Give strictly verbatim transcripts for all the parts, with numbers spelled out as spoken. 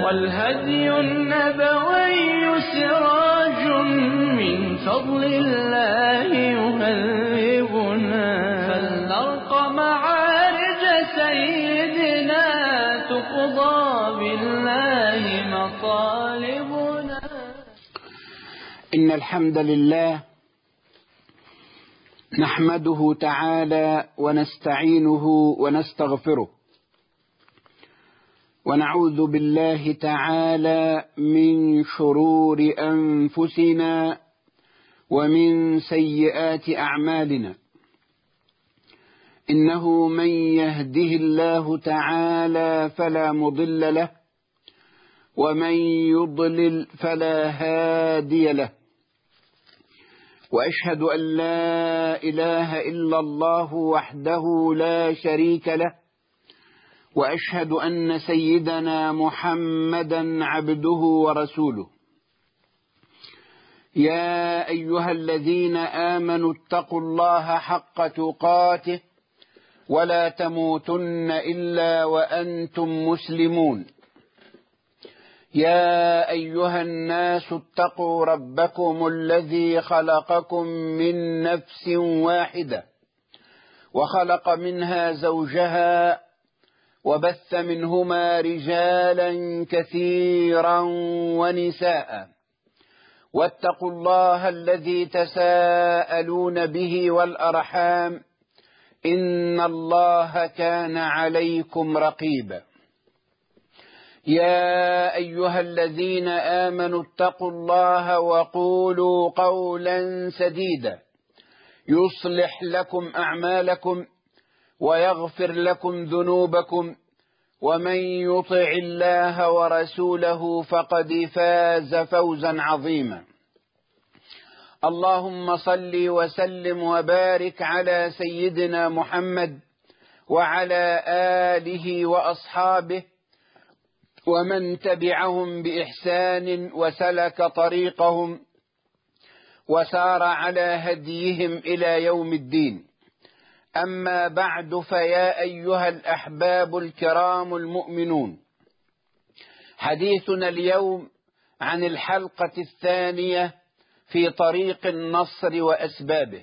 والهدي النبوي سراج من فضل الله يهذبنا، فلنرق معارج سيدنا تقضى بالله مطالبنا. إن الحمد لله نحمده تعالى ونستعينه ونستغفره، ونعوذ بالله تعالى من شرور أنفسنا ومن سيئات أعمالنا. إنه من يهده الله تعالى فلا مضل له، ومن يضلل فلا هادي له، وأشهد أن لا إله إلا الله وحده لا شريك له، وأشهد أن سيدنا محمدا عبده ورسوله. يا أيها الذين آمنوا اتقوا الله حق تقاته ولا تموتن إلا وأنتم مسلمون. يا أيها الناس اتقوا ربكم الذي خلقكم من نفس واحدة، وخلق منها زوجها، وبث منهما رجالا كثيرا ونساء. واتقوا الله الذي تساءلون به والأرحام، إن الله كان عليكم رقيبا. يا أيها الذين آمنوا اتقوا الله وقولوا قولا سديدا يصلح لكم أعمالكم ويغفر لكم ذنوبكم، ومن يطع الله ورسوله فقد فاز فوزا عظيما. اللهم صل وسلم وبارك على سيدنا محمد وعلى آله وأصحابه ومن تبعهم بإحسان وسلك طريقهم وسار على هديهم إلى يوم الدين. أما بعد، فيا أيها الأحباب الكرام المؤمنون، حديثنا اليوم عن الحلقة الثانية في طريق النصر وأسبابه.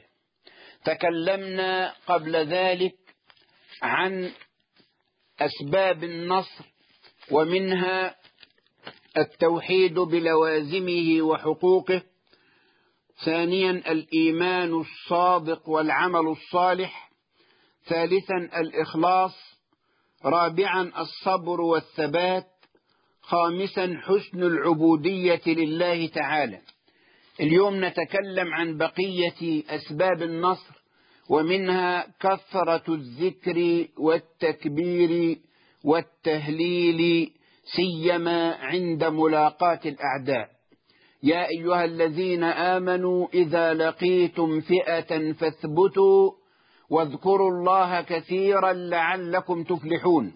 تكلمنا قبل ذلك عن أسباب النصر، ومنها التوحيد بلوازمه وحقوقه، ثانيا الإيمان الصادق والعمل الصالح، ثالثا الإخلاص، رابعا الصبر والثبات، خامسا حسن العبودية لله تعالى. اليوم نتكلم عن بقية أسباب النصر، ومنها كثرة الذكر والتكبير والتهليل، سيما عند ملاقاة الأعداء. يا أيها الذين آمنوا إذا لقيتم فئة فاثبتوا واذكروا الله كثيرا لعلكم تفلحون.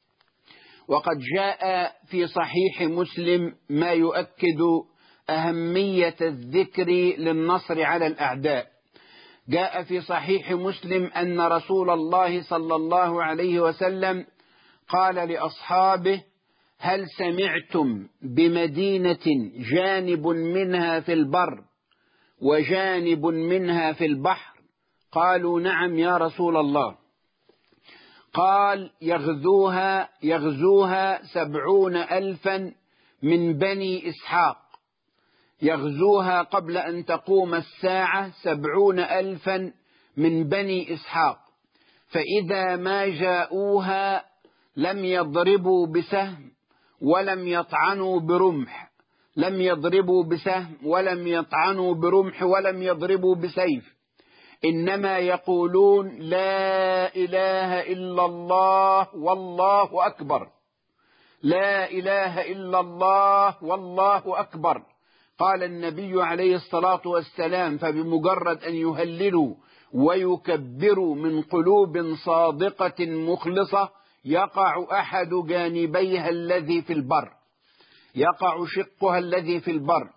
وقد جاء في صحيح مسلم ما يؤكد أهمية الذكر للنصر على الأعداء. جاء في صحيح مسلم أن رسول الله صلى الله عليه وسلم قال لأصحابه: هل سمعتم بمدينة جانب منها في البر وجانب منها في البحر؟ قالوا: نعم يا رسول الله. قال: يغزوها يغزوها سبعون ألفا من بني إسحاق، يغزوها قبل أن تقوم الساعة سبعون ألفا من بني إسحاق، فإذا ما جاءوها لم يضربوا بسهم ولم يطعنوا برمح، لم يضربوا بسهم ولم يطعنوا برمح ولم يضربوا بسيف، إنما يقولون: لا إله إلا الله والله أكبر، لا إله إلا الله والله أكبر. قال النبي عليه الصلاة والسلام: فبمجرد أن يهللوا ويكبروا من قلوب صادقة مخلصة يقع أحد جانبيها الذي في البر، يقع شقها الذي في البر،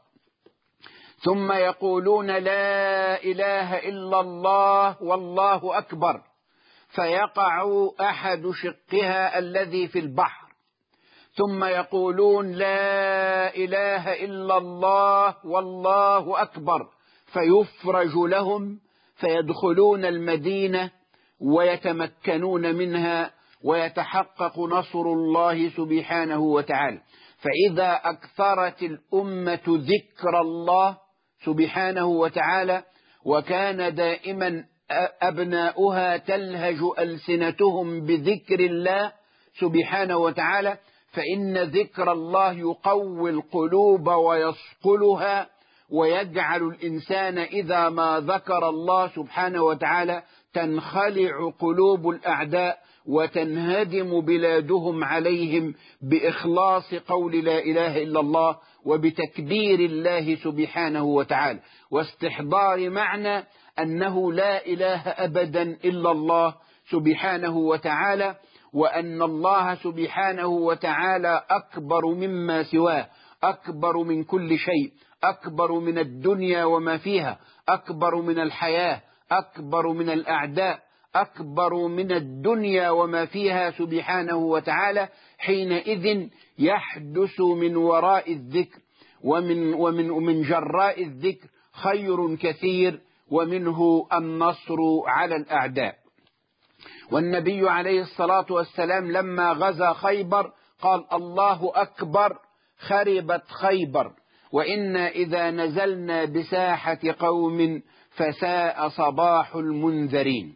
ثم يقولون: لا إله إلا الله والله أكبر، فيقع أحد شقها الذي في البحر. ثم يقولون لا إله إلا الله والله أكبر، فيفرج لهم فيدخلون المدينة ويتمكنون منها ويتحقق نصر الله سبحانه وتعالى. فإذا أكثرت الأمة ذكر الله سبحانه وتعالى وكان دائما أبناؤها تلهج ألسنتهم بذكر الله سبحانه وتعالى، فإن ذكر الله يقوي القلوب ويصقلها ويجعل الإنسان إذا ما ذكر الله سبحانه وتعالى تنخلع قلوب الأعداء وتنهدم بلادهم عليهم بإخلاص قول لا إله إلا الله وبتكبير الله سبحانه وتعالى واستحضار معنى أنه لا إله أبدا إلا الله سبحانه وتعالى، وأن الله سبحانه وتعالى أكبر مما سواه، أكبر من كل شيء، أكبر من الدنيا وما فيها، أكبر من الحياة، أكبر من الأعداء، أكبر من الدنيا وما فيها سبحانه وتعالى. حينئذ يحدث من وراء الذكر ومن, ومن, ومن جراء الذكر خير كثير، ومنه النصر على الأعداء. والنبي عليه الصلاة والسلام لما غزا خيبر قال الله أكبر خربت خيبر، وإنا إذا نزلنا بساحة قوم فساء صباح المنذرين.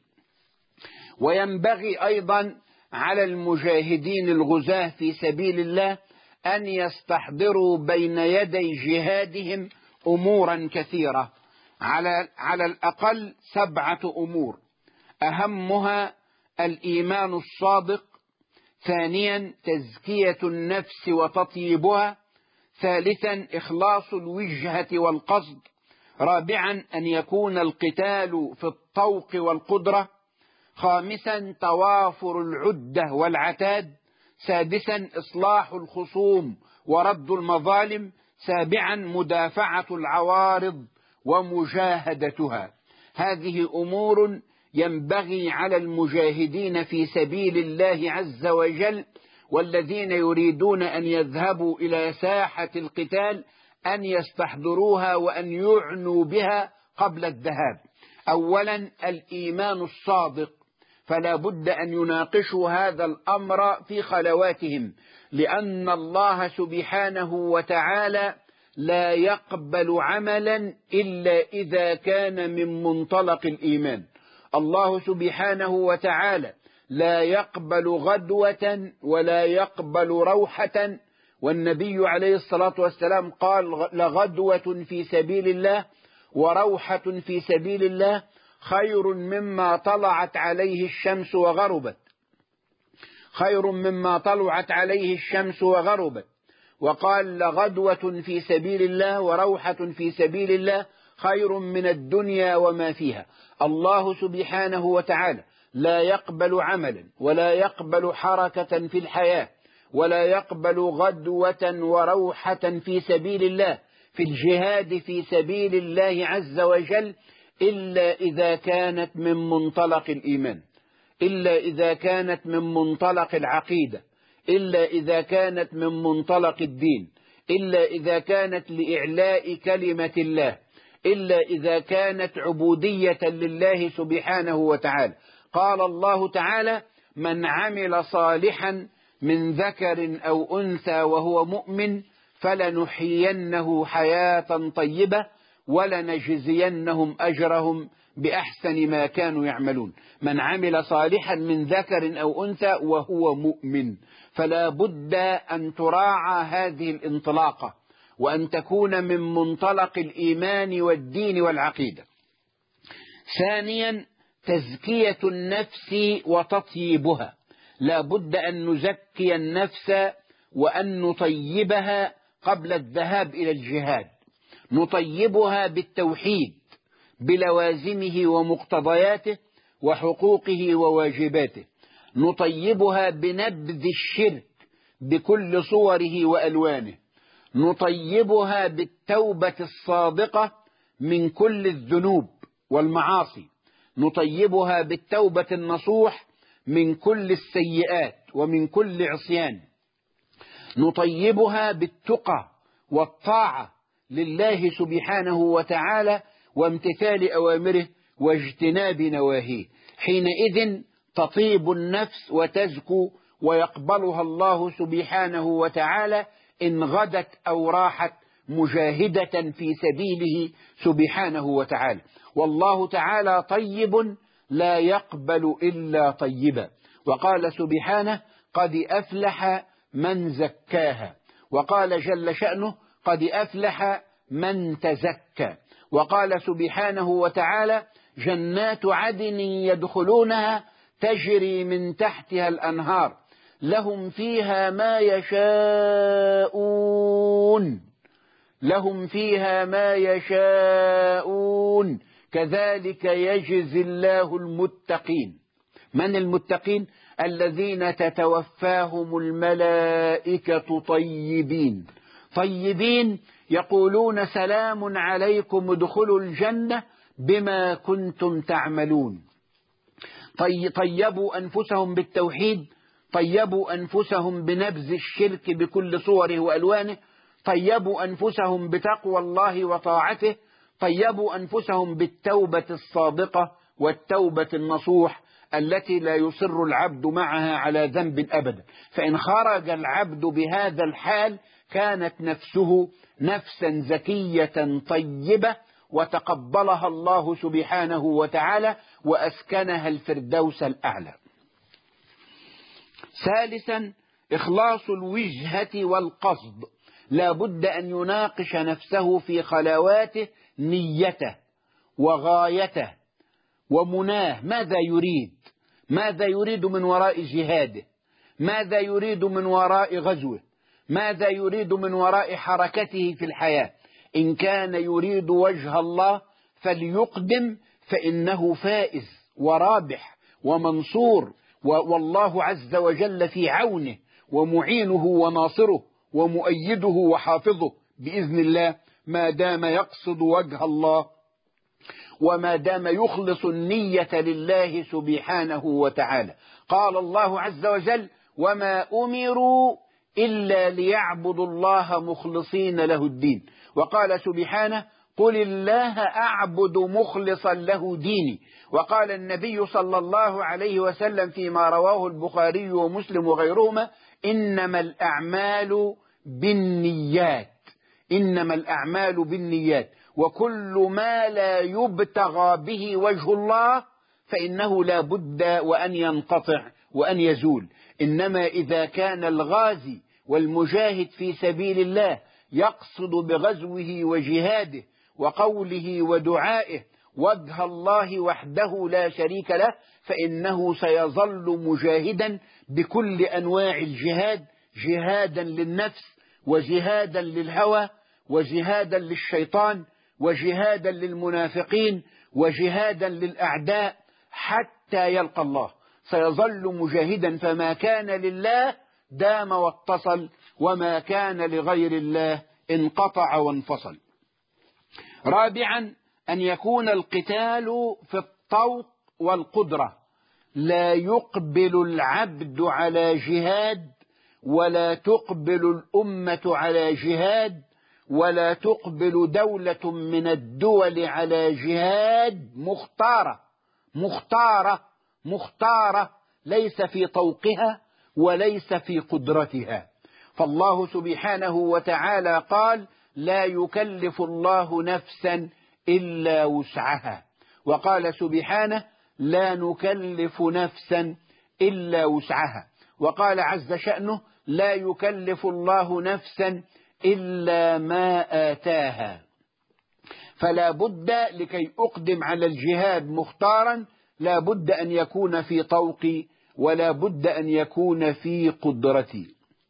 وينبغي أيضا على المجاهدين الغزاة في سبيل الله أن يستحضروا بين يدي جهادهم أمورا كثيرة، على, على الأقل سبعة أمور، أهمها الإيمان الصادق، ثانيا تزكية النفس وتطيبها، ثالثا إخلاص الوجهة والقصد، رابعا أن يكون القتال في الطوق والقدرة، خامسا توافر العدة والعتاد، سادسا إصلاح الخصوم ورد المظالم، سابعا مدافعة العوارض ومجاهدتها. هذه أمور ينبغي على المجاهدين في سبيل الله عز وجل والذين يريدون أن يذهبوا إلى ساحة القتال أن يستحضروها وأن يعنوا بها قبل الذهاب. أولا الإيمان الصادق، فلا بد أن يناقشوا هذا الأمر في خلواتهم، لأن الله سبحانه وتعالى لا يقبل عملا إلا إذا كان من منطلق الإيمان. الله سبحانه وتعالى لا يقبل غدوة ولا يقبل روحة، والنبي عليه الصلاة والسلام قال لغدوة في سبيل الله وروحة في سبيل الله خير مما طلعت عليه الشمس وغربت، خير مما طلعت عليه الشمس وغربت. وقال لغدوة في سبيل الله وروحة في سبيل الله خير من الدنيا وما فيها. الله سبحانه وتعالى لا يقبل عملا ولا يقبل حركة في الحياة ولا يقبل غدوة وروحة في سبيل الله في الجهاد في سبيل الله عز وجل إلا إذا كانت من منطلق الإيمان، إلا إذا كانت من منطلق العقيدة، إلا إذا كانت من منطلق الدين، إلا إذا كانت لإعلاء كلمة الله، إلا إذا كانت عبودية لله سبحانه وتعالى. قال الله تعالى من عمل صالحا من ذكر أو أنثى وهو مؤمن فلنحيينه حياة طيبة ولنجزينهم أجرهم بأحسن ما كانوا يعملون. من عمل صالحا من ذكر أو أنثى وهو مؤمن، فلا بد أن تراعى هذه الانطلاقة وأن تكون من منطلق الإيمان والدين والعقيدة. ثانيا تزكية النفس وتطيبها، لا بد أن نزكي النفس وأن نطيبها قبل الذهاب إلى الجهاد، نطيبها بالتوحيد بلوازمه ومقتضياته وحقوقه وواجباته، نطيبها بنبذ الشرك بكل صوره وألوانه، نطيبها بالتوبة الصادقة من كل الذنوب والمعاصي، نطيبها بالتوبة النصوح من كل السيئات ومن كل عصيان، نطيبها بالتقى والطاعة لله سبحانه وتعالى وامتثال أوامره واجتناب نواهيه. حينئذ تطيب النفس وتزكو ويقبلها الله سبحانه وتعالى إن غدت أو راحت مجاهدة في سبيله سبحانه وتعالى. والله تعالى طيب لا يقبل إلا طيبا. وقال سبحانه قد أفلح من زكاها. وقال جل شأنه قد أفلح من تزكى. وقال سبحانه وتعالى جنات عدن يدخلونها تجري من تحتها الأنهار لهم فيها ما يشاءون لهم فيها ما يشاءون كذلك يجزي الله المتقين. من المتقين؟ الذين تتوفاهم الملائكة طيبين طيبين يقولون سلام عليكم ادخلوا الجنة بما كنتم تعملون. طيبوا أنفسهم بالتوحيد، طيبوا أنفسهم بنبذ الشرك بكل صوره وألوانه، طيبوا أنفسهم بتقوى الله وطاعته، طيبوا أنفسهم بالتوبة الصادقة والتوبة النصوح التي لا يصر العبد معها على ذنب أبدا. فإن خرج العبد بهذا الحال كانت نفسه نفسا زكية طيبة وتقبلها الله سبحانه وتعالى وأسكنها الفردوس الأعلى. ثالثا إخلاص الوجهة والقصد. لا بد أن يناقش نفسه في خلواته نيته وغايته ومناه، ماذا يريد؟ ماذا يريد من وراء جهاده؟ ماذا يريد من وراء غزوه؟ ماذا يريد من وراء حركته في الحياة؟ إن كان يريد وجه الله فليقدم، فإنه فائز ورابح ومنصور، والله عز وجل في عونه ومعينه وناصره ومؤيده وحافظه بإذن الله ما دام يقصد وجه الله وما دام يخلص النية لله سبحانه وتعالى. قال الله عز وجل وما أمروا إلا ليعبدوا الله مخلصين له الدين. وقال سبحانه قل الله أعبد مخلصا له ديني. وقال النبي صلى الله عليه وسلم فيما رواه البخاري ومسلم وغيرهما إنما الأعمال بالنيات إنما الأعمال بالنيات وكل ما لا يبتغى به وجه الله فإنه لا بد وأن ينقطع وأن يزول. إنما إذا كان الغازي والمجاهد في سبيل الله يقصد بغزوه وجهاده وقوله ودعائه وجه الله وحده لا شريك له فإنه سيظل مجاهدا بكل أنواع الجهاد، جهادا للنفس وجهادا للهوى وجهادا للشيطان وجهادا للمنافقين وجهادا للأعداء حتى يلقى الله. سيظل مجاهدا، فما كان لله دام واتصل وما كان لغير الله انقطع وانفصل. رابعا أن يكون القتال في الطوق والقدرة. لا يقبل العبد على جهاد ولا تقبل الأمة على جهاد ولا تقبل دولة من الدول على جهاد مختارة مختارة مختارة ليس في طوقها وليس في قدرتها. فالله سبحانه وتعالى قال لا يكلف الله نفسا إلا وسعها. وقال سبحانه لا نكلف نفسا إلا وسعها. وقال عز شأنه لا يكلف الله نفسا إلا ما آتاها. فلا بد لكي أقدم على الجهاد مختارا لا بد أن يكون في طوقي ولا بد أن يكون في قدرتي.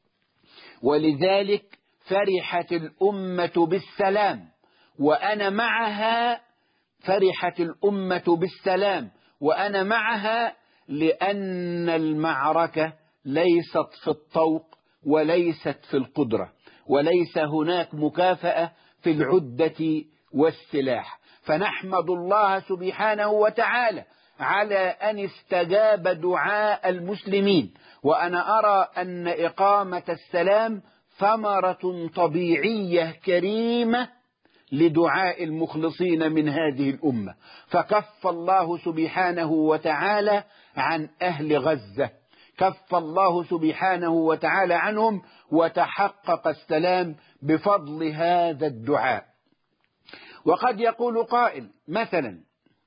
ولذلك فرحت الأمة بالسلام وأنا معها فرحت الأمة بالسلام وأنا معها لأن المعركة ليست في الطوق وليست في القدرة وليس هناك مكافأة في العدة والسلاح. فنحمد الله سبحانه وتعالى على أن استجاب دعاء المسلمين. وأنا أرى أن إقامة السلام ثمرة طبيعية كريمة لدعاء المخلصين من هذه الأمة، فكف الله سبحانه وتعالى عن أهل غزة، كف الله سبحانه وتعالى عنهم، وتحقق السلام بفضل هذا الدعاء. وقد يقول قائل مثلا: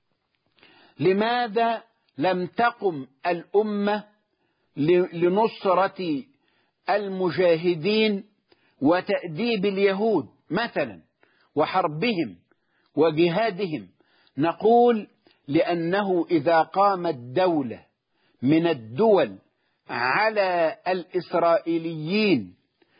لماذا لم تقم الأمة لنصرة المجاهدين وتأديب اليهود مثلا وحربهم وجهادهم؟ نقول: لأنه إذا قامت دولة من الدول على الإسرائيليين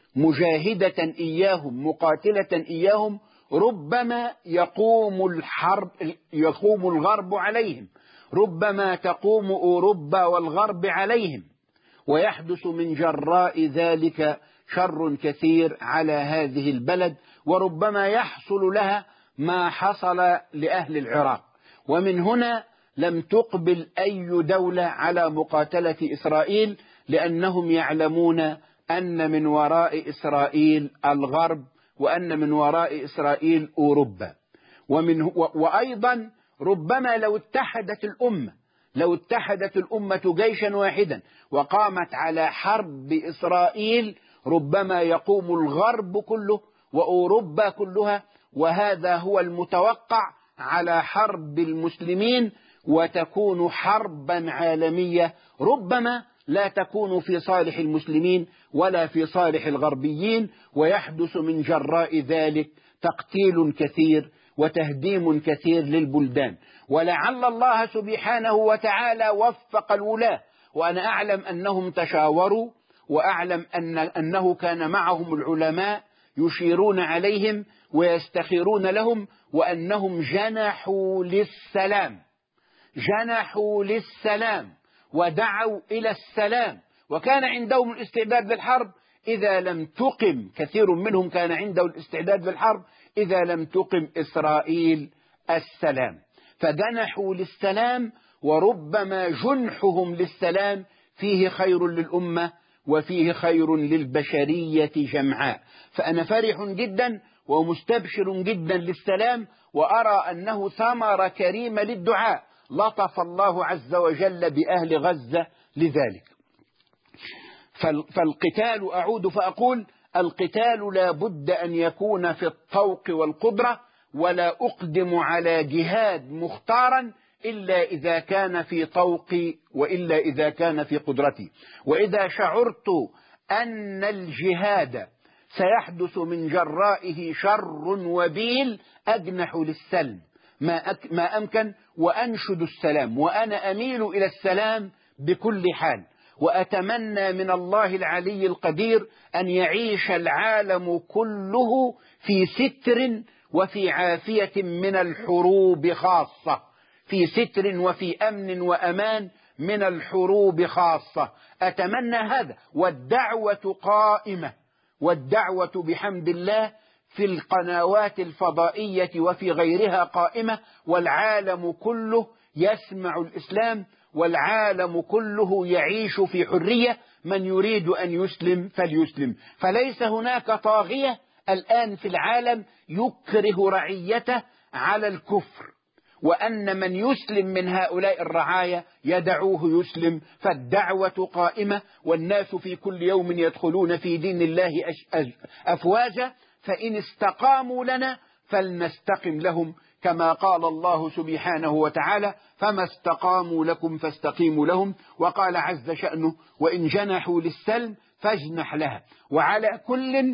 مجاهدة إياهم مقاتلة إياهم، ربما يقوم الحرب يقوم الغرب عليهم، ربما تقوم أوروبا والغرب عليهم، ويحدث من جراء ذلك شر كثير على هذه البلد، وربما يحصل لها ما حصل لأهل العراق. ومن هنا لم تقبل أي دولة على مقاتلة إسرائيل، لأنهم يعلمون أن من وراء إسرائيل الغرب، وأن من وراء إسرائيل أوروبا. ومن وأيضا ربما لو اتحدت الأمة لو اتحدت الأمة جيشا واحدا وقامت على حرب إسرائيل، ربما يقوم الغرب كله وأوروبا كلها، وهذا هو المتوقع على حرب المسلمين، وتكون حربا عالمية ربما لا تكون في صالح المسلمين ولا في صالح الغربيين، ويحدث من جراء ذلك تقتيل كثير وتهديم كثير للبلدان. ولعل الله سبحانه وتعالى وفق الولاة، وأنا أعلم أنهم تشاوروا، وأعلم أن أنه كان معهم العلماء يشيرون عليهم ويستخيرون لهم، وأنهم جنحوا للسلام جنحوا للسلام ودعوا إلى السلام، وكان عندهم الاستعداد للحرب إذا لم تقم كثير منهم كان عنده الاستعداد للحرب إذا لم تقم إسرائيل السلام، فجنحوا للسلام. وربما جنحهم للسلام فيه خير للأمة وفيه خير للبشرية جمعاء. فأنا فرح جدا ومستبشر جدا للسلام، وأرى أنه ثمرة كريمة للدعاء لطف الله عز وجل بأهل غزة لذلك. فالقتال، أعود فأقول: القتال لا بد أن يكون في الطوق والقدرة، ولا أقدم على جهاد مختارا إلا إذا كان في طوقي وإلا إذا كان في قدرتي. وإذا شعرت أن الجهاد سيحدث من جرائه شر وبيل أجنح للسلم ما, أك ما أمكن وأنشد السلام، وأنا أميل إلى السلام بكل حال. وأتمنى من الله العلي القدير أن يعيش العالم كله في ستر وفي عافية من الحروب خاصة، في ستر وفي أمن وأمان من الحروب خاصة. أتمنى هذا، والدعوة قائمة، والدعوة بحمد الله في القنوات الفضائية وفي غيرها قائمة، والعالم كله يسمع الإسلام، والعالم كله يعيش في حرية. من يريد أن يسلم فليسلم، فليس هناك طاغية الآن في العالم يكره رعيته على الكفر، وأن من يسلم من هؤلاء الرعايا يدعوه يسلم. فالدعوة قائمة، والناس في كل يوم يدخلون في دين الله أفواجا، فإن استقاموا لنا فلنستقم لهم، كما قال الله سبحانه وتعالى: فما استقاموا لكم فاستقيموا لهم. وقال عز شأنه: وإن جنحوا للسلم فاجنح لها. وعلى كل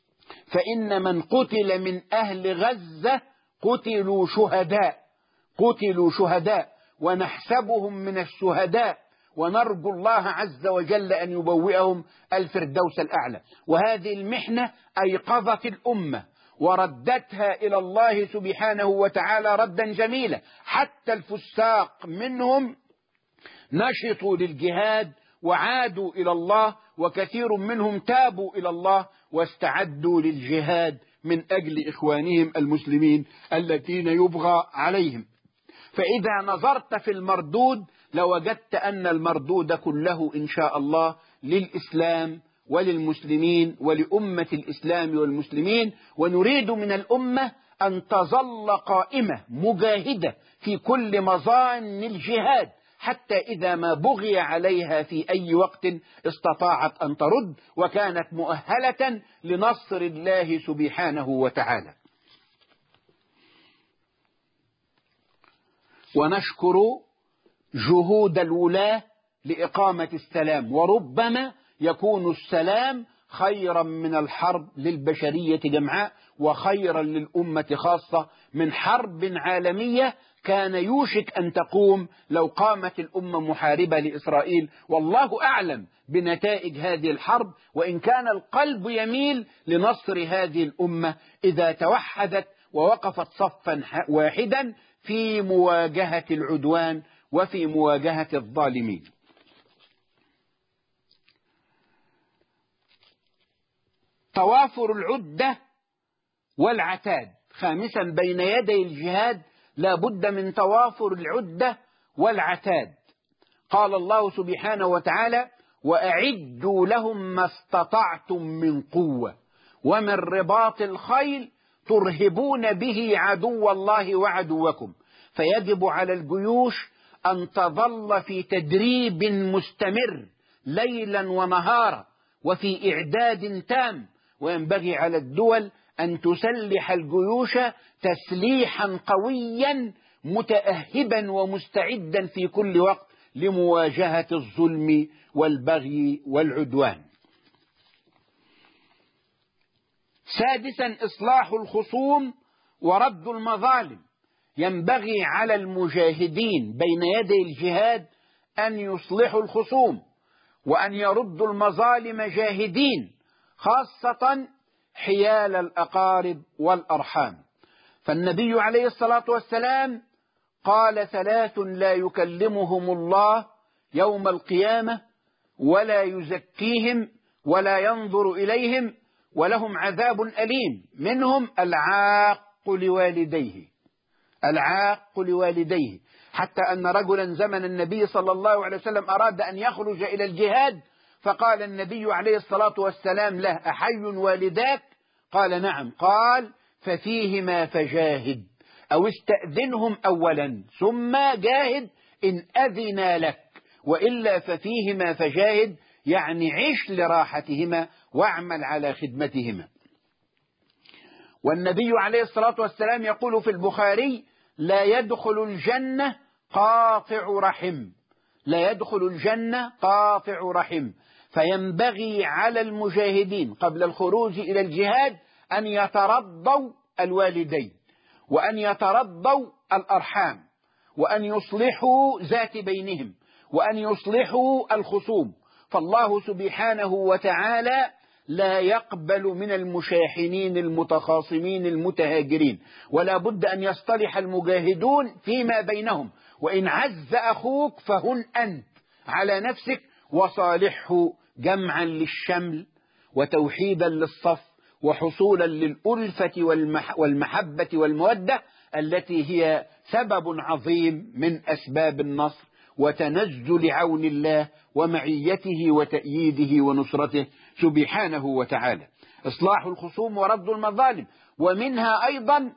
فإن من قتل من أهل غزة قتلوا شهداء قتلوا شهداء ونحسبهم من الشهداء، ونرجو الله عز وجل أن يبوئهم الفردوس الأعلى. وهذه المحنة أيقظت الأمة وردتها إلى الله سبحانه وتعالى ردا جميلا، حتى الفساق منهم نشطوا للجهاد وعادوا إلى الله، وكثير منهم تابوا إلى الله واستعدوا للجهاد من أجل إخوانهم المسلمين الذين يبغى عليهم. فإذا نظرت في المردود لوجدت أن المردود كله إن شاء الله للإسلام وللمسلمين ولأمة الإسلام والمسلمين. ونريد من الأمة أن تظل قائمة مجاهدة في كل مظان الجهاد، حتى إذا ما بغي عليها في أي وقت استطاعت أن ترد، وكانت مؤهلة لنصر الله سبحانه وتعالى. ونشكر جهود الولاة لإقامة السلام، وربما يكون السلام خيرا من الحرب للبشرية جمعاء، وخيرا للأمة خاصة من حرب عالمية كان يوشك أن تقوم لو قامت الأمة محاربة لإسرائيل. والله أعلم بنتائج هذه الحرب، وإن كان القلب يميل لنصر هذه الأمة إذا توحدت ووقفت صفا واحدا في مواجهة العدوان وفي مواجهة الظالمين. توافر العدة والعتاد. خامسا، بين يدي الجهاد لا بد من توافر العدة والعتاد. قال الله سبحانه وتعالى: وأعدوا لهم ما استطعتم من قوة ومن رباط الخيل ترهبون به عدو الله وعدوكم. فيجب على الجيوش أن تظل في تدريب مستمر ليلا ونهارا وفي إعداد تام، وينبغي على الدول أن تسلح الجيوش تسليحا قويا متأهبا ومستعدا في كل وقت لمواجهة الظلم والبغي والعدوان. سادسا، إصلاح الخصوم ورد المظالم. ينبغي على المجاهدين بين يدي الجهاد أن يصلحوا الخصوم وأن يردوا المظالم جاهدين، خاصة حيال الأقارب والأرحام. فالنبي عليه الصلاة والسلام قال: ثلاث لا يكلمهم الله يوم القيامة ولا يزكيهم ولا ينظر إليهم ولهم عذاب أليم، منهم العاق لوالديه. العاق لوالديه، حتى أن رجلا زمن النبي صلى الله عليه وسلم أراد أن يخرج إلى الجهاد، فقال النبي عليه الصلاة والسلام له: أحي والداك؟ قال: نعم. قال: ففيهما فجاهد، أو استأذنهم أولا ثم جاهد إن أذن لك، وإلا ففيهما فجاهد، يعني عش لراحتهما واعمل على خدمتهما. والنبي عليه الصلاة والسلام يقول في البخاري: لا يدخل الجنة قاطع رحم، لا يدخل الجنة قاطع رحم. فينبغي على المجاهدين قبل الخروج إلى الجهاد أن يترضوا الوالدين، وأن يترضوا الأرحام، وأن يصلحوا ذات بينهم، وأن يصلحوا الخصوم. فالله سبحانه وتعالى لا يقبل من المشاحنين المتخاصمين المتهاجرين، ولا بد أن يصطلح المجاهدون فيما بينهم. وإن عز أخوك فهن أنت على نفسك وصالحه جمعا للشمل وتوحيدا للصف وحصولا للألفة والمحبة والمودة التي هي سبب عظيم من أسباب النصر وتنزل عون الله ومعيته وتأييده ونصرته سبحانه وتعالى. إصلاح الخصوم ورد المظالم، ومنها أيضا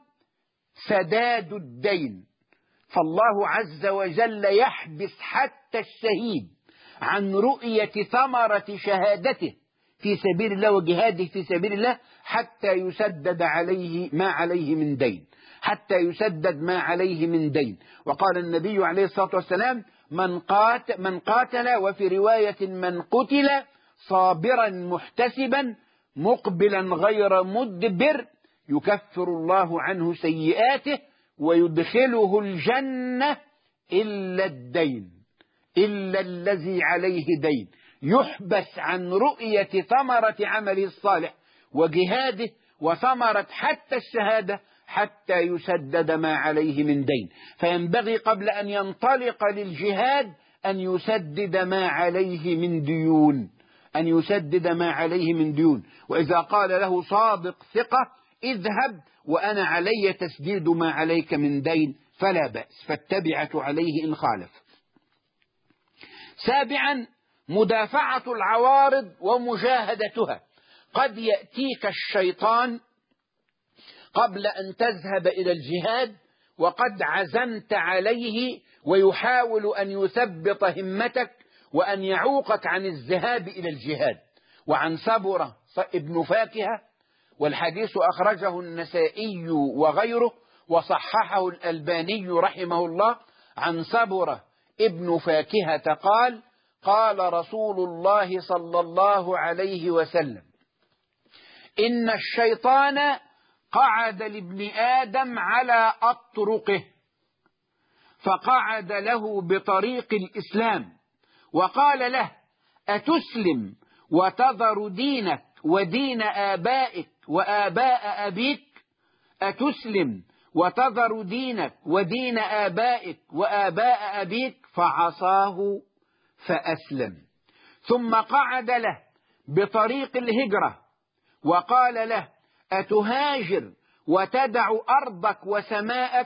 سداد الدين. فالله عز وجل يحبس حتى الشهيد عن رؤية ثمرة شهادته في سبيل الله وجهاده في سبيل الله حتى يسدد عليه ما عليه من دين، حتى يسدد ما عليه من دين. وقال النبي عليه الصلاة والسلام: من قاتل, من قاتل وفي رواية من قتل صابرا محتسبا مقبلا غير مدبر يكفر الله عنه سيئاته ويدخله الجنة إلا الدين، إلا الذي عليه دين. يحبس عن رؤية ثمرة عمله الصالح وجهاده وثمرة حتى الشهادة حتى يسدد ما عليه من دين. فينبغي قبل أن ينطلق للجهاد أن يسدد ما عليه من ديون، أن يسدد ما عليه من ديون. وإذا قال له صادق ثقة: اذهب وأنا علي تسديد ما عليك من دين، فلا بأس، فالتبعة عليه إن خالف. سابعا، مدافعة العوارض ومجاهدتها. قد يأتيك الشيطان قبل أن تذهب إلى الجهاد وقد عزمت عليه ويحاول أن يثبط همتك وأن يعوقك عن الذهاب إلى الجهاد. وعن سبرة ابن فاكهة، والحديث أخرجه النسائي وغيره وصححه الألباني رحمه الله، عن سبرة ابن فاكهة قال: قال رسول الله صلى الله عليه وسلم: إن الشيطان قعد لابن آدم على أطرقه، فقعد له بطريق الإسلام وقال له: أتسلم وتذر دينك ودين آبائك وآباء أبيك؟ أتسلم وتذر دينك ودين آبائك وآباء أبيك؟ فعصاه فأسلم. ثم قعد له بطريق الهجرة وقال له: أتهاجر وتدع أرضك وسماءك؟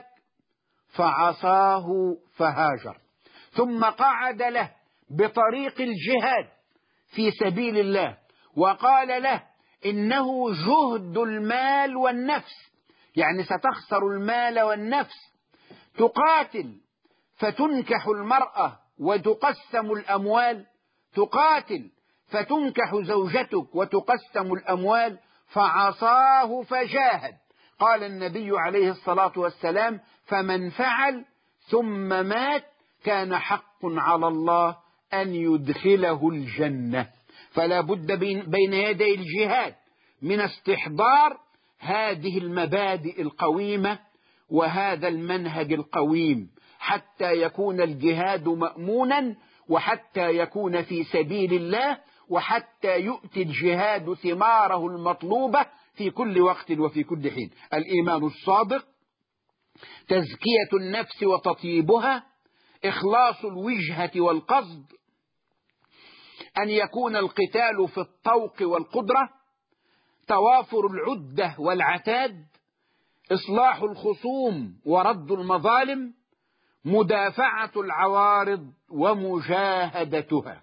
فعصاه فهاجر. ثم قعد له بطريق الجهاد في سبيل الله وقال له: إنه جهد المال والنفس، يعني ستخسر المال والنفس، تقاتل فتنكح المرأة وتقسم الأموال، تقاتل فتنكح زوجتك وتقسم الأموال. فعصاه فجاهد. قال النبي عليه الصلاة والسلام: فمن فعل ثم مات كان حق على الله أن يدخله الجنة. فلا بد بين يدي الجهاد من استحضار هذه المبادئ القويمة وهذا المنهج القويم حتى يكون الجهاد مأمونا، وحتى يكون في سبيل الله، وحتى يؤتي الجهاد ثماره المطلوبة في كل وقت وفي كل حين. الإيمان الصادق، تزكية النفس وتطيبها، إخلاص الوجهة والقصد، أن يكون القتال في الطوق والقدرة، توافر العدة والعتاد، إصلاح الخصوم ورد المظالم، مدافعة العوارض ومجاهدتها.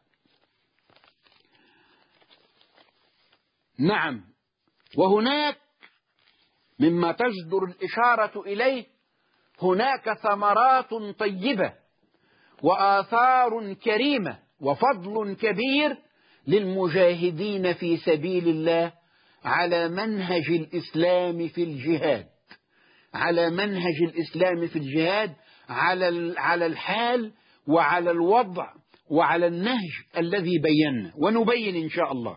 نعم، وهناك مما تجدر الإشارة إليه، هناك ثمرات طيبة وآثار كريمة وفضل كبير للمجاهدين في سبيل الله على منهج الإسلام في الجهاد، على منهج الإسلام في الجهاد، على على الحال وعلى الوضع وعلى النهج الذي بينا ونبين إن شاء الله.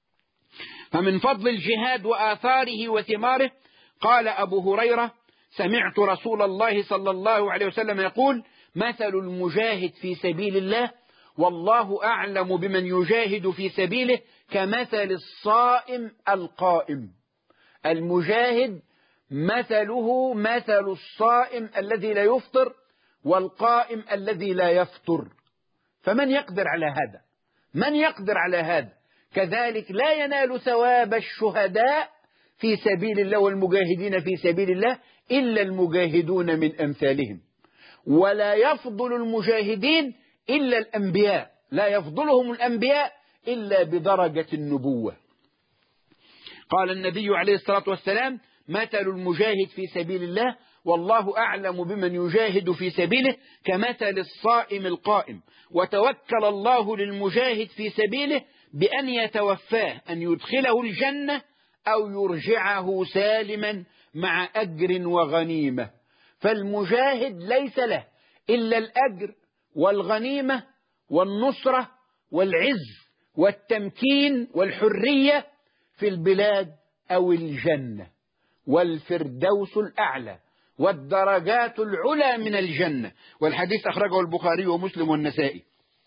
فمن فضل الجهاد وآثاره وثماره قال أبو هريرة: سمعت رسول الله صلى الله عليه وسلم يقول: مثل المجاهد في سبيل الله والله أعلم بمن يجاهد في سبيله كمثل الصائم القائم. المجاهد مثله مثل الصائم الذي لا يفطر والقائم الذي لا يفطر. فمن يقدر على هذا؟ من يقدر على هذا؟ كذلك لا ينال ثواب الشهداء في سبيل الله والمجاهدين في سبيل الله إلا المجاهدون من أمثالهم، ولا يفضل المجاهدين إلا الأنبياء، لا يفضلهم الأنبياء إلا بدرجة النبوة. قال النبي عليه الصلاة والسلام: مثل المجاهد في سبيل الله والله أعلم بمن يجاهد في سبيله كمثل الصائم القائم. وتوكل الله للمجاهد في سبيله بأن يتوفاه، أن يدخله الجنة أو يرجعه سالما مع أجر وغنيمة. فالمجاهد ليس له إلا الأجر والغنيمة والنصرة والعز والتمكين والحرية في البلاد أو الجنة والفردوس الأعلى والدرجات العلى من الجنة. والحديث أخرجه البخاري ومسلم والنسائي.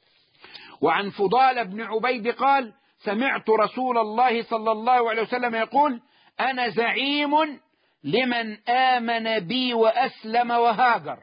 وعن فضال بن عبيد قال: سمعت رسول الله صلى الله عليه وسلم يقول: أنا زعيم لمن آمن بي وأسلم وهاجر،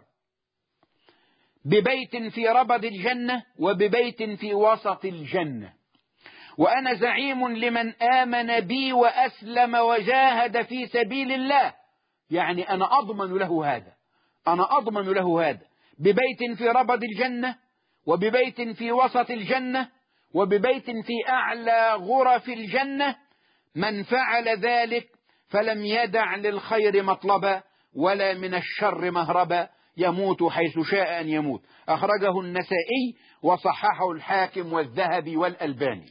ببيت في ربض الجنة وببيت في وسط الجنة. وأنا زعيم لمن آمن بي وأسلم وجاهد في سبيل الله، يعني أنا أضمن له هذا، أنا أضمن له هذا، ببيت في ربض الجنة وببيت في وسط الجنة وببيت في أعلى غرف الجنة. من فعل ذلك فلم يدع للخير مطلبا ولا من الشر مهربا، يموت حيث شاء أن يموت. أخرجه النسائي وصححه الحاكم والذهبي والألباني.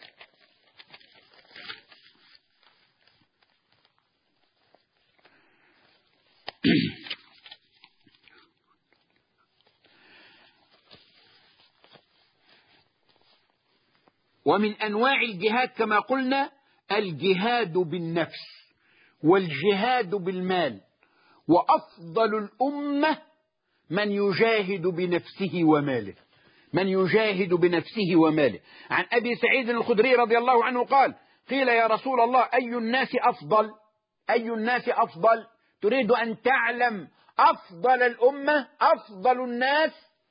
ومن أنواع الجهاد كما قلنا الجهاد بالنفس والجهاد بالمال، وأفضل الأمة من يجاهد بنفسه وماله، من يجاهد بنفسه وماله. عن أبي سعيد الخدري رضي الله عنه قال: قيل يا رسول الله أي الناس أفضل؟ أي الناس أفضل؟ تريد أن تعلم أفضل الأمة، أفضل الناس؟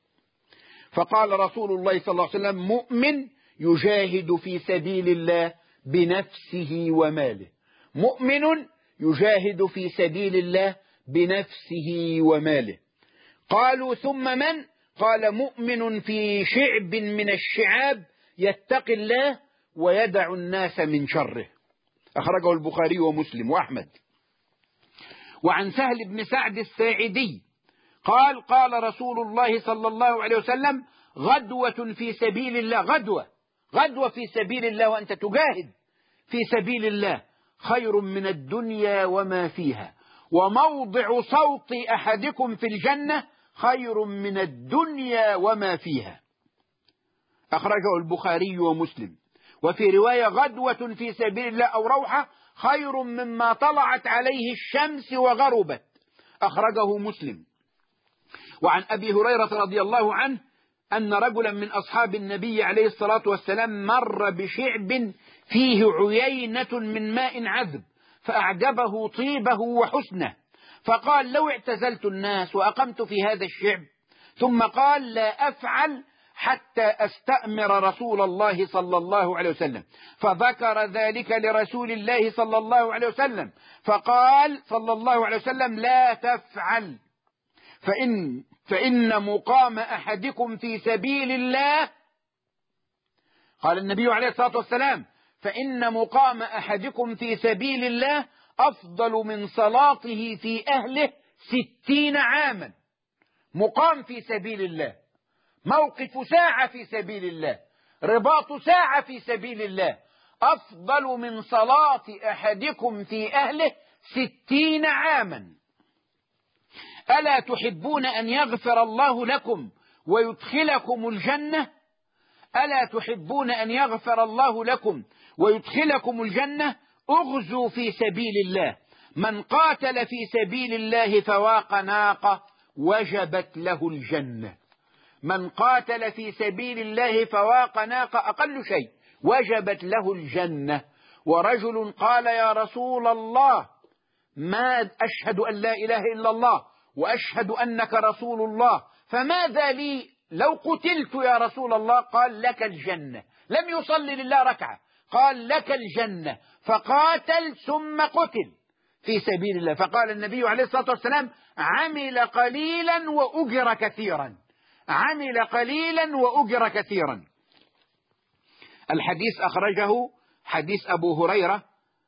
فقال رسول الله صلى الله عليه وسلم: مؤمن يجاهد في سبيل الله بنفسه وماله. مؤمن يجاهد في سبيل الله بنفسه وماله. قالوا ثم من؟ قال: مؤمن في شعب من الشعاب يتقي الله ويدع الناس من شره. أخرجه البخاري ومسلم وأحمد. وعن سهل بن سعد الساعدي قال: قال رسول الله صلى الله عليه وسلم: غدوة في سبيل الله، غدوة غدوة في سبيل الله وأنت تجاهد في سبيل الله خير من الدنيا وما فيها، وموضع صوت أحدكم في الجنة خير من الدنيا وما فيها. أخرجه البخاري ومسلم. وفي رواية: غدوة في سبيل الله أو روحة خير مما طلعت عليه الشمس وغربت. أخرجه مسلم. وعن أبي هريرة رضي الله عنه أن رجلا من أصحاب النبي عليه الصلاة والسلام مر بشعب فيه عيينة من ماء عذب فأعجبه طيبه وحسنه، فقال: لو اعتزلت الناس وأقمت في هذا الشعب. ثم قال: لا أفعل حتى أستأمر رسول الله صلى الله عليه وسلم. فذكر ذلك لرسول الله صلى الله عليه وسلم، فقال صلى الله عليه وسلم: لا تفعل، فإن, فإن مقام أحدكم في سبيل الله، قال النبي عليه الصلاة والسلام: فإن مقام أحدكم في سبيل الله أفضل من صلاته في أهله ستين عاما. مقام في سبيل الله، موقف ساعة في سبيل الله، رباط ساعة في سبيل الله، أفضل من صلاة أحدكم في أهله ستين عاما. ألا تحبون أن يغفر الله لكم ويدخلكم الجنة؟ ألا تحبون أن يغفر الله لكم ويدخلكم الجنة؟ اغزوا في سبيل الله. من قاتل في سبيل الله فواق ناقة وجبت له الجنة. من قاتل في سبيل الله فواق ناقة، أقل شيء، وجبت له الجنة. ورجل قال: يا رسول الله، ما أشهد أن لا إله إلا الله وأشهد أنك رسول الله، فماذا لي لو قتلت يا رسول الله؟ قال: لك الجنة. لم يصلي لله ركعة، قال: لك الجنة. فقاتل ثم قتل في سبيل الله. فقال النبي عليه الصلاة والسلام: عمل قليلا وأجر كثيرا، عمل قليلا وأجر كثيرا. الحديث أخرجه حديث أبو هريرة: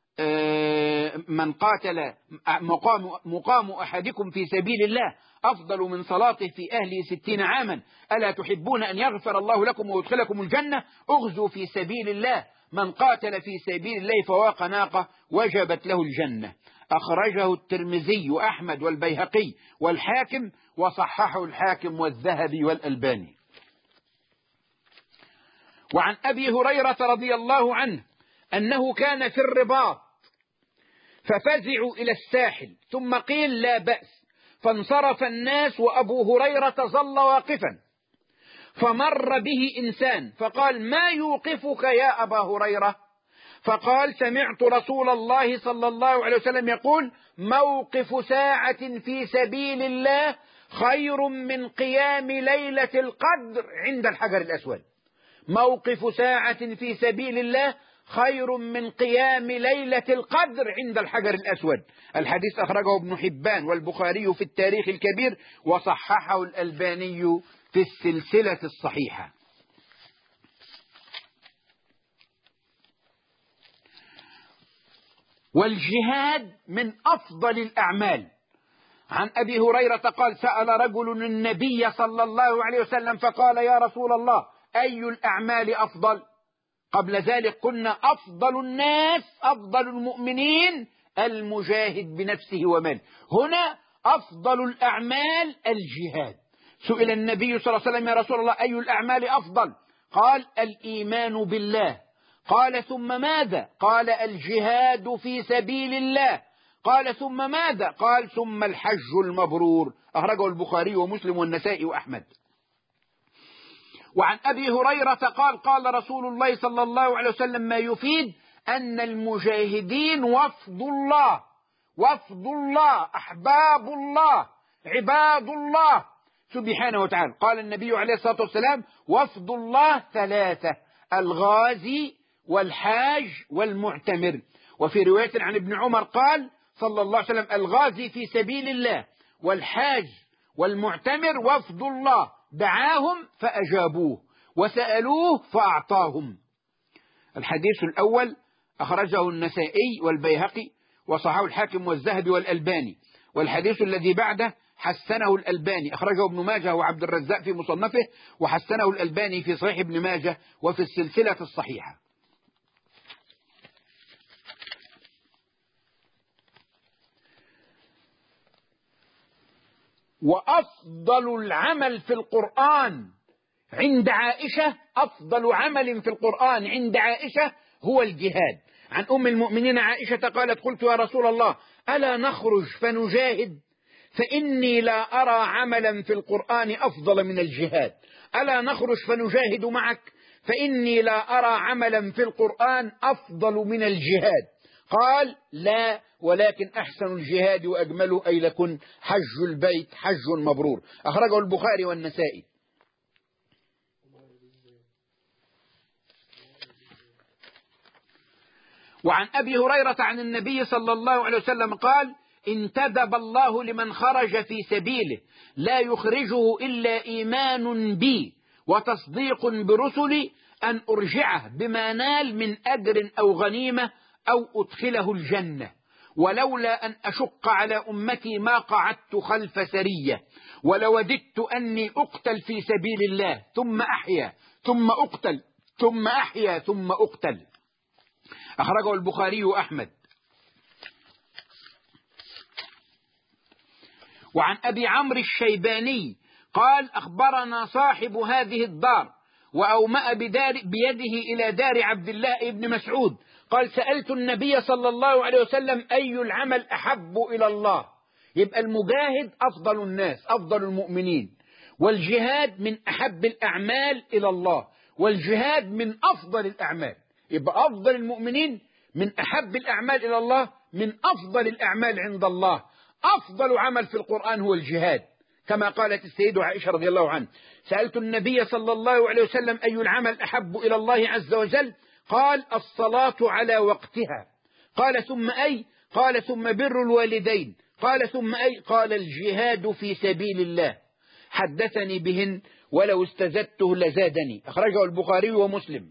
من قاتل مقام, مقام أحدكم في سبيل الله أفضل من صلاته في أهله ستين عاما. ألا تحبون أن يغفر الله لكم ويدخلكم الجنة؟ اغزوا في سبيل الله. من قاتل في سبيل الله فواق ناقة وجبت له الجنة. أخرجه الترمذي وأحمد والبيهقي والحاكم، وصححه الحاكم والذهبي والألباني. وعن أبي هريرة رضي الله عنه أنه كان في الرباط ففزعوا إلى الساحل، ثم قيل: لا بأس. فانصرف الناس وأبو هريرة ظل واقفا، فمر به إنسان فقال: ما يوقفك يا أبا هريرة؟ فقال: سمعت رسول الله صلى الله عليه وسلم يقول: موقف ساعة في سبيل الله خير من قيام ليلة القدر عند الحجر الأسود. موقف ساعة في سبيل الله خير من قيام ليلة القدر عند الحجر الأسود. الحديث أخرجه ابن حبان والبخاري في التاريخ الكبير، وصححه الألباني في السلسلة الصحيحة. والجهاد من أفضل الأعمال. عن أبي هريرة قال سأل رجل النبي صلى الله عليه وسلم فقال يا رسول الله أي الأعمال أفضل؟ قبل ذلك قلنا أفضل الناس أفضل المؤمنين المجاهد بنفسه وماله. هنا أفضل الأعمال الجهاد. سئل النبي صلى الله عليه وسلم يا رسول الله أي الأعمال أفضل؟ قال الإيمان بالله. قال ثم ماذا؟ قال الجهاد في سبيل الله. قال ثم ماذا؟ قال ثم الحج المبرور. أخرجه البخاري ومسلم والنسائي وأحمد. وعن أبي هريرة قال قال رسول الله صلى الله عليه وسلم ما يفيد أن المجاهدين وفد الله، وفد الله، أحباب الله، عباد الله سبحانه وتعالى. قال النبي عليه الصلاة والسلام وفد الله ثلاثة: الغازي والحاج والمعتمر. وفي رواية عن ابن عمر قال صلى الله عليه وسلم الغازي في سبيل الله والحاج والمعتمر وفد الله دعاهم فأجابوه وسألوه فأعطاهم. الحديث الأول أخرجه النسائي والبيهقي وصححه الحاكم والذهبي والألباني. والحديث الذي بعده حسنه الألباني، أخرجه ابن ماجه وعبد الرزاق في مصنفه، وحسنه الألباني في صحيح ابن ماجه وفي السلسلة الصحيحة. وأفضل العمل في القرآن عند عائشة، أفضل عمل في القرآن عند عائشة هو الجهاد. عن أم المؤمنين عائشة قالت قلت يا رسول الله ألا نخرج فنجاهد؟ فإني لا أرى عملا في القرآن أفضل من الجهاد. ألا نخرج فنجاهد معك؟ فإني لا أرى عملا في القرآن أفضل من الجهاد. قال لا، ولكن أحسن الجهاد وأجمله أي لكن حج البيت حج مبرور. أخرجه البخاري والنسائي. وعن أبي هريرة عن النبي صلى الله عليه وسلم قال انتدب الله لمن خرج في سبيله لا يخرجه إلا إيمان بي وتصديق برسلي أن أرجعه بما نال من أجر أو غنيمة أو أدخله الجنة، ولولا أن أشق على أمتي ما قعدت خلف سرية، ولوددت أني أقتل في سبيل الله ثم أحيا ثم أقتل ثم أحيا ثم أقتل. أخرجه البخاري وأحمد. وعن أبي عمرو الشيباني قال أخبرنا صاحب هذه الدار وأومأ بدار بيده إلى دار عبد الله بن مسعود قال سألت النبي صلى الله عليه وسلم أي العمل أحب إلى الله؟ يبقى المجاهد أفضل الناس أفضل المؤمنين، والجهاد من أحب الأعمال إلى الله، والجهاد من أفضل الأعمال. يبقى أفضل المؤمنين من أحب الأعمال إلى الله من أفضل الأعمال عند الله. أفضل عمل في القرآن هو الجهاد، كما قالت السيدة عائشة رضي الله عنها سألت النبي صلى الله عليه وسلم أي العمل أحب إلى الله عز وجل؟ قال الصلاة على وقتها. قال ثم أي؟ قال ثم بر الوالدين. قال ثم أي؟ قال الجهاد في سبيل الله. حدثني بهن ولو استزدته لزادني. أخرجه البخاري ومسلم.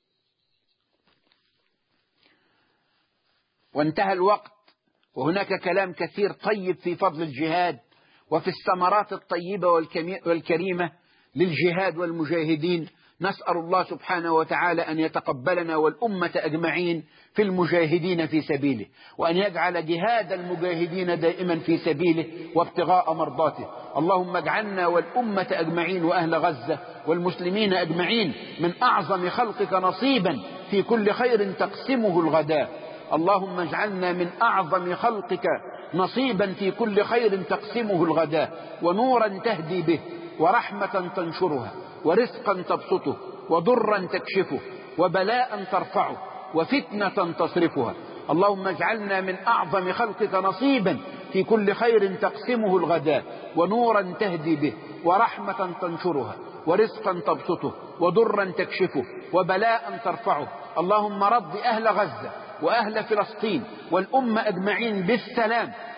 وانتهى الوقت، وهناك كلام كثير طيب في فضل الجهاد وفي الثمرات الطيبة والكريمة للجهاد والمجاهدين. نسأل الله سبحانه وتعالى أن يتقبلنا والأمة أجمعين في المجاهدين في سبيله، وأن يجعل جهاد المجاهدين دائما في سبيله وابتغاء مرضاته. اللهم اجعلنا والأمة أجمعين وأهل غزة والمسلمين أجمعين من أعظم خلقك نصيبا في كل خير تقسمه الغداء. اللهم اجعلنا من أعظم خلقك نصيبا في كل خير تقسمه الغداء، ونورا تهدي به، ورحمة تنشرها، ورزقا تبسطه، وضرا تكشفه، وبلاء ترفعه، وفتنة تصرفها. اللهم اجعلنا من أعظم خلقك نصيبا في كل خير تقسمه الغداء، ونورا تهدي به، ورحمة تنشرها، ورزقا تبسطه، وضرا تكشفه، وبلاء ترفعه. اللهم رض أهل غزة وأهل فلسطين والأمة أجمعين بالسلام،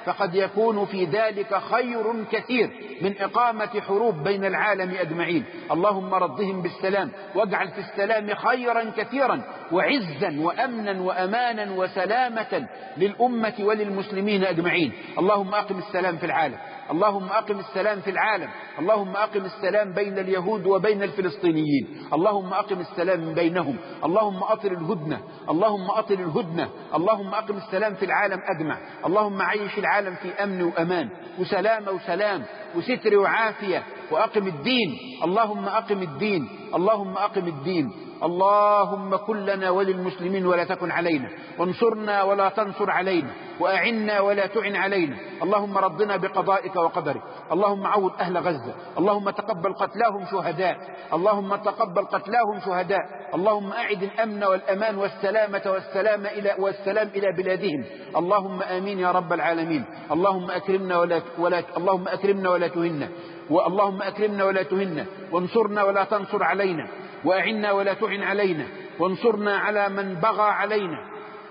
فقد يكون في ذلك خير كثير من إقامة حروب بين العالم أجمعين. اللهم ردهم بالسلام، واجعل في السلام خيرا كثيرا وعزا وأمنا وأمانا وسلامة للأمة وللمسلمين أجمعين. اللهم أقم السلام في العالم، اللهم أقم السلام في العالم، اللهم أقم السلام بين اليهود وبين الفلسطينيين، اللهم أقم السلام بينهم، اللهم أطل الهدنة، اللهم أطل الهدنة، اللهم أقم السلام في العالم أجمع، اللهم عيش العالم في أمن وأمان وسلام وسلام وستر وعافية، وأقم الدين، اللهم أقم الدين، اللهم أقم الدين. اللهم كن لنا وللمسلمين ولا تكن علينا، وانصرنا ولا تنصر علينا، وأعنا ولا تعن علينا. اللهم رضنا بقضائك وقدرك. اللهم عوض أهل غزة، اللهم تقبل قتلاهم شهداء، اللهم تقبل قتلاهم شهداء. اللهم أعد الأمن والأمان والسلامة والسلام إلى والسلام إلى بلادهم. اللهم آمين يا رب العالمين. اللهم أكرمنا ولا ولا اللهم أكرمنا ولا تهنا، واللهم أكرمنا ولا تهنا، وانصرنا ولا تنصر علينا، وأعنا ولا تعن علينا، وانصرنا على من بغى علينا.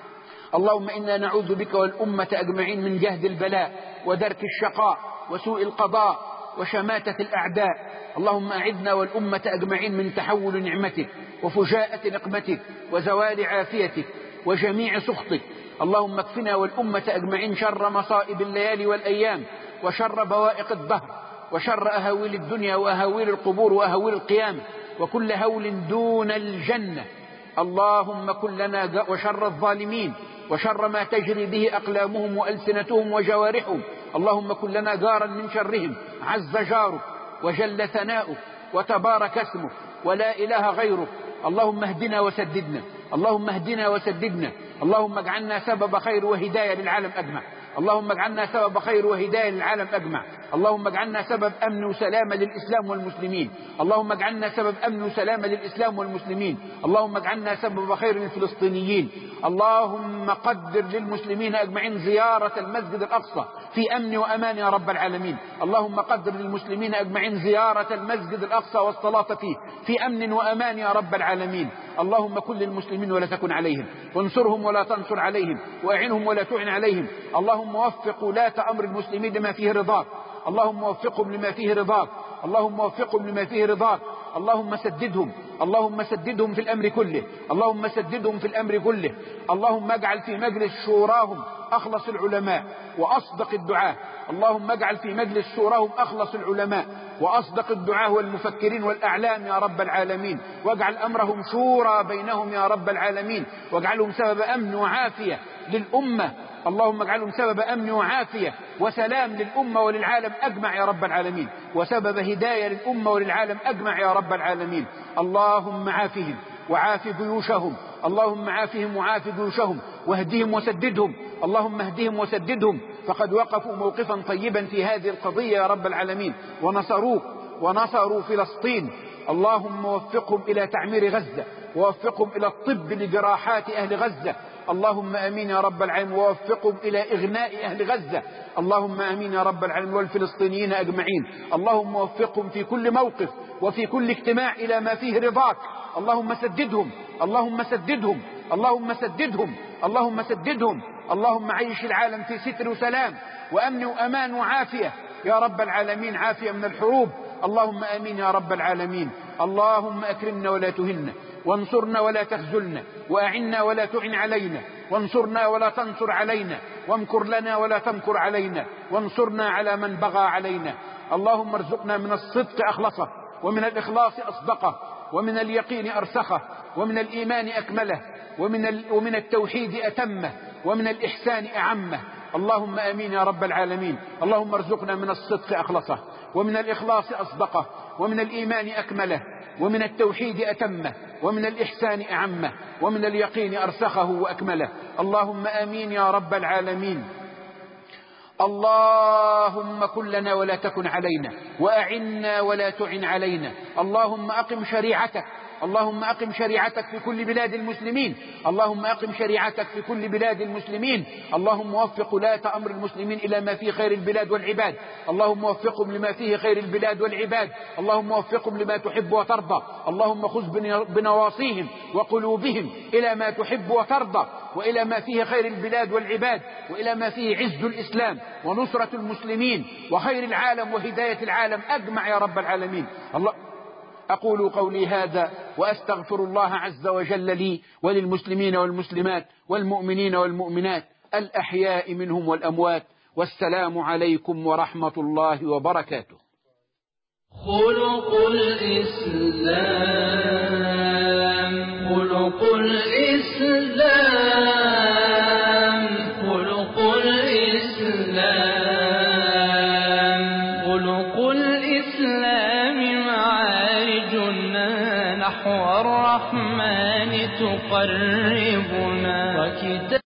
اللهم إنا نعوذ بك والأمة أجمعين من جهد البلاء ودرك الشقاء وسوء القضاء وشماتة الأعداء. اللهم أعذنا والأمة أجمعين من تحول نعمتك وفجاءة نقمتك وزوال عافيتك وجميع سخطك. اللهم اكفنا والأمة أجمعين شر مصائب الليالي والأيام، وشر بوائق الدهر، وشر أهاويل الدنيا وأهاويل القبور وأهاويل القيامة، وكل هول دون الجنة. اللهم كن لنا وشر الظالمين، وشر ما تجري به أقلامهم وألسنتهم وجوارحهم. اللهم كن لنا جارا من شرهم، عز جارك وجل ثناؤك وتبارك اسمك ولا إله غيرك. اللهم اهدنا وسددنا، اللهم اهدنا وسددنا، اللهم اجعلنا سبب خير وهداية للعالم أجمع، اللهم اجعلنا سبب خير وهداية للعالم أجمع، اللهم اجعلنا سبب أمن وسلامة للإسلام والمسلمين، اللهم اجعلنا سبب أمن وسلامة للإسلام والمسلمين، اللهم اجعلنا سبب خير للفلسطينيين. اللهم قدر للمسلمين أجمعين زيارة المسجد الأقصى في أمن وأمان يا رب العالمين. اللهم قدر للمسلمين أجمعين زيارة المسجد الأقصى والصلاة فيه في أمن وأمان يا رب العالمين. اللهم كن للمسلمين ولا تكن عليهم، وانصرهم ولا تنصر عليهم، وأعنهم ولا تعن عليهم. اللهم وفق ولاة أمر المسلمين لما فيه رضاك، اللهم وفقهم لما فيه رضاك، اللهم وفقهم لما فيه رضاك. اللهم سددهم، اللهم سددهم في الأمر كله، اللهم سددهم في الأمر كله. اللهم اجعل في مجلس شوراهم أخلص العلماء وأصدق الدعاة، اللهم اجعل في مجلس شوراهم أخلص العلماء وأصدق الدعاة والمفكرين والأعلام يا رب العالمين، واجعل أمرهم شورى بينهم يا رب العالمين، واجعلهم سبب أمن وعافية للأمة. اللهم اجعلهم سبب أمن وعافية وسلام للأمة وللعالم أجمع يا رب العالمين، وسبب هداية للأمة وللعالم أجمع يا رب العالمين. اللهم عافهم وعاف جيوشهم، اللهم عافهم وعاف جيوشهم واهدهم وسددهم، اللهم اهدهم وسددهم، فقد وقفوا موقفا طيبا في هذه القضية يا رب العالمين، ونصروك ونصروا فلسطين. اللهم وفقهم إلى تعمير غزة، ووفقهم إلى الطب لجراحات أهل غزة. اللهم آمين يا رب العالمين، ووفقهم إلى إغناء أهل غزة. اللهم آمين يا رب العالمين، والفلسطينيين أجمعين. اللهم وفقهم في كل موقف وفي كل اجتماع إلى ما فيه رضاك. اللهم سددهم، اللهم سددهم، اللهم سددهم، اللهم سددهم. اللهم عيش العالم في ستر وسلام وأمن وأمان وعافية يا رب العالمين، عافية من الحروب. اللهم آمين يا رب العالمين. اللهم أكرمنا ولا تهنا، وانصرنا ولا تخذلنا، وأعنا ولا تعن علينا، وانصرنا ولا تنصر علينا، وامكر لنا ولا تمكر علينا، وانصرنا على من بغى علينا. اللهم ارزقنا من الصدق أخلصه، ومن الإخلاص أصدقه، ومن اليقين أرسخه، ومن الإيمان أكمله، ومن, ال... ومن التوحيد أتمه، ومن الإحسان أعمه. اللهم آمين يا رب العالمين. اللهم ارزقنا من الصدق أخلصه، ومن الإخلاص أصدقه، ومن الإيمان أكمله، ومن التوحيد أتمه، ومن الإحسان أعمه، ومن اليقين أرسخه وأكمله. اللهم آمين يا رب العالمين. اللهم كن لنا ولا تكن علينا، وأعنا ولا تعن علينا. اللهم أقم شريعتك اللهم أقم شريعتك في كل بلاد المسلمين، اللهم أقم شريعتك في كل بلاد المسلمين. اللهم وفق ولاة أمر المسلمين إلى ما فيه خير البلاد والعباد، اللهم وفقهم لما فيه خير البلاد والعباد، اللهم وفقهم لما تحب وترضى، اللهم خذ بنواصيهم وقلوبهم إلى ما تحب وترضى، وإلى ما فيه خير البلاد والعباد، وإلى ما فيه عز الإسلام ونصرة المسلمين وخير العالم وهداية العالم أجمع يا رب العالمين. الله أقول قولي هذا وأستغفر الله عز وجل لي وللمسلمين والمسلمات والمؤمنين والمؤمنات الأحياء منهم والأموات، والسلام عليكم ورحمة الله وبركاته. خلق الإسلام خلق الإسلام خلق الإسلام خلق الإسلام معارجنا نحو الرحمن تقربنا.